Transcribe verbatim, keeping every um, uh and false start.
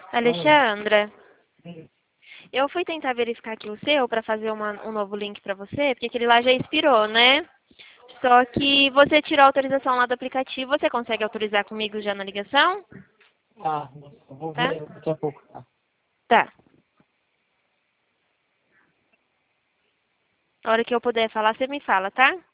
Alexandra, Hum. eu fui tentar verificar aqui o seu para fazer uma- um novo link para você, porque aquele lá já expirou, né? Só que você tirou a autorização lá do aplicativo, você consegue autorizar comigo já na ligação? Tá, eu vou Tá? ver daqui a pouco, tá? Tá. A hora que eu puder falar, você me fala, tá?